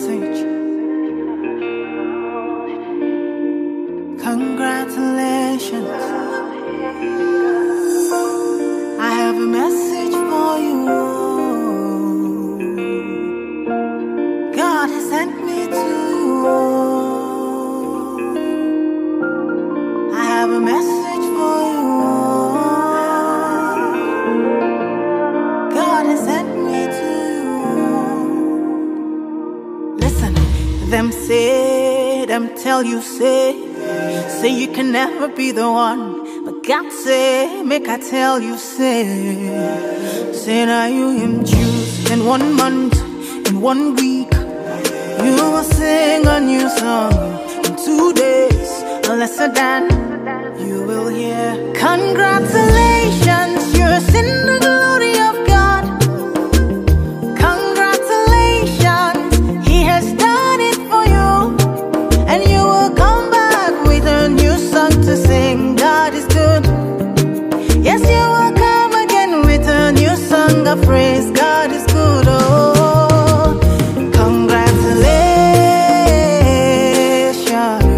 message. Congratulations. I have a message for you. God has sent me to you. I have a message for you. God has sent me to you. Listen, them say, them tell you say you can never be the one. But God say, make I tell you, say now you him choose. In 1 month, in 1 week, you will sing a new song. In 2 days, a lesser than you will hear. Congratulations, you're in the glory of God. Congratulations, He has done it for you, and you will come back with a new song to sing. God is good. Yes, you will come again with a new song of praise. God is good. Oh, congratulations,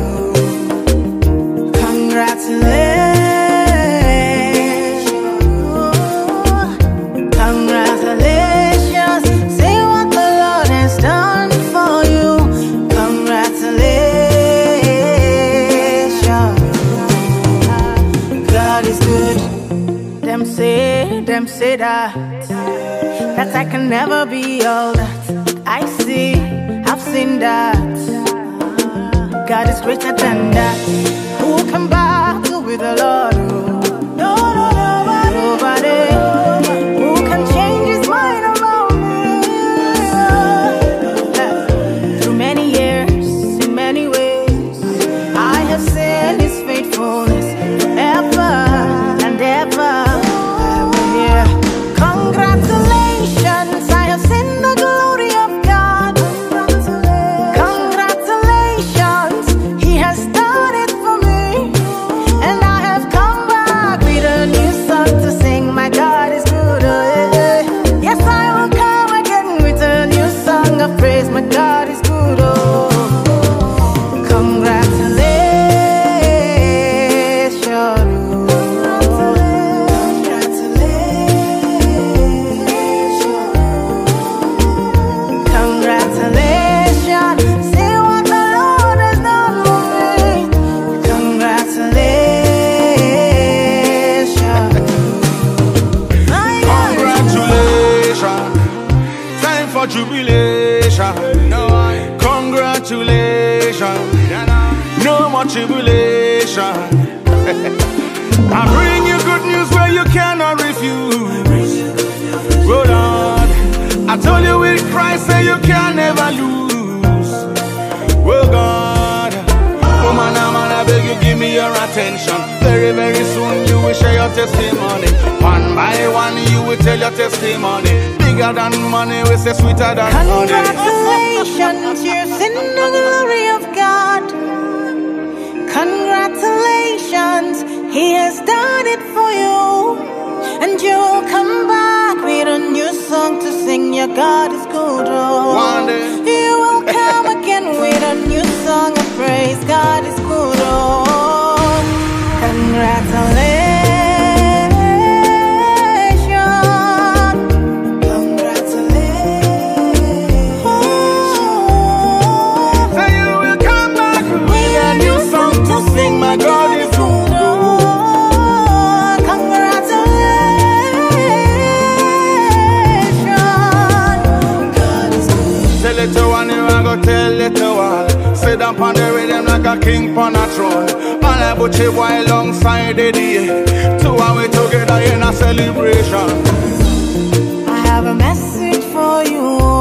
congratulations, congratulations. Say what the Lord has done for you. Congratulations. God is good. Them say that I can never be all that I see. I've seen that God is greater than that. Who can battle with the Lord? No, no, nobody. Who can change His mind around me? Through many years, in many ways, I have seen His faithfulness ever and ever. Congratulations, I have seen the glory of God. Congratulations, He has done it for me, and I have come back with a new song to sing. My God is good. Yes, I will come again with a new song of praise. My God is good. Oh, congratulations. Jubilation, congratulations, no more tribulation. I bring you good news where you cannot refuse. Oh Lord, I told you with Christ say you can never lose. Oh God, oh man, I beg you give me your attention. Very, very soon you will share your testimony. One by one you will tell your testimony. Bigger than money, we say sweeter than honey. Congratulations, you're in the glory of God. Congratulations, He has done it for you, and you'll come back with a new song to sing. Your God is good. Oh, one day you will come again with a new song of praise. God is good. Oh, congratulations. My God is good. Congratulations. God is good. Tell it to one, you are go tell it to all. Sit down on the rhythm like a king on a throne. And I put you boy alongside the day. Two and we together in a celebration. I have a message for you.